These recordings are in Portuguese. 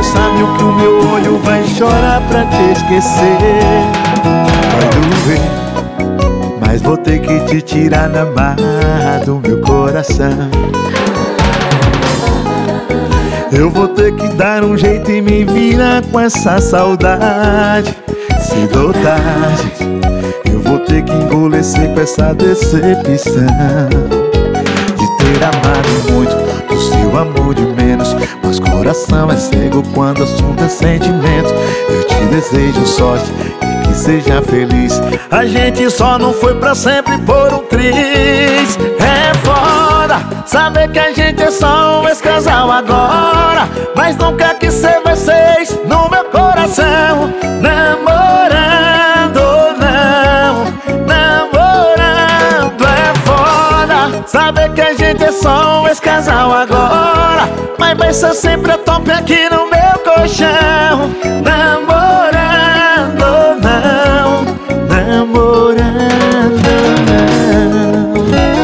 sabe o que o meu olho vai chorar pra te esquecer. Vai doer, mas vou ter que te tirar na marra do meu coração. Eu vou ter que dar um jeito e me virar com essa saudade. Se dou tarde, eu vou ter que engolir com essa decepção de ter amado muito, do seu amor de menos. Mas coração é cego quando o assunto é sentimento. Eu te desejo sorte e que seja feliz. A gente só não foi pra sempre por um triz. É foda saber que a gente é só um ex-casal agora, mas nunca quis ser vocês no meu coração. Namorando, não, namorando. É foda saber que a gente é só um ex-casal agora, mas vai ser sempre a top aqui no meu colchão. Namorando, não, namorando, não.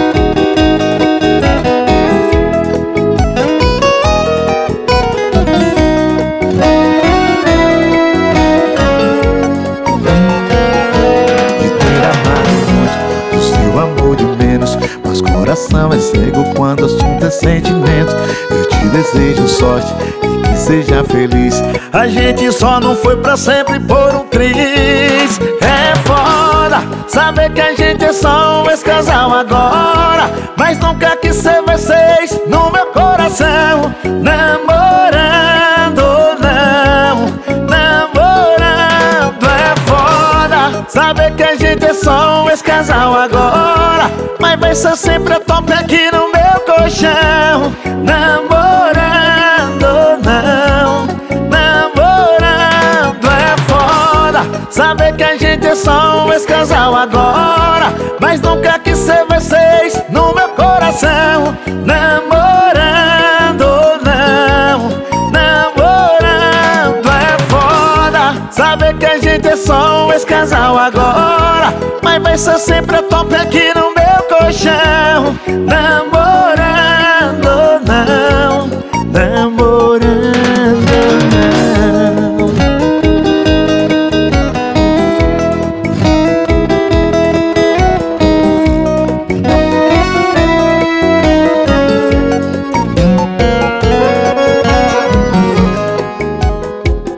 De ter amado muito, do seu amor de menos. Mas coração é cego quando o assunto é sentimento. Eu te desejo sorte e que seja feliz. A gente só não foi pra sempre por um triz. É foda saber que a gente é só um ex-casal agora, mas nunca quis ser vocês no meu coração. Namorando, não, namorando. É foda saber que a gente é só um ex-casal agora, mas vai ser sempre a top aqui no meu colchão. Namorando, não, namorando. É foda saber que a gente é só um ex-casal agora, mas nunca quis ser vocês no meu coração. Namorando, não, namorando. É foda saber que a gente é só um ex-casal agora, mas vai ser sempre a top aqui no meu colchão. Namorando.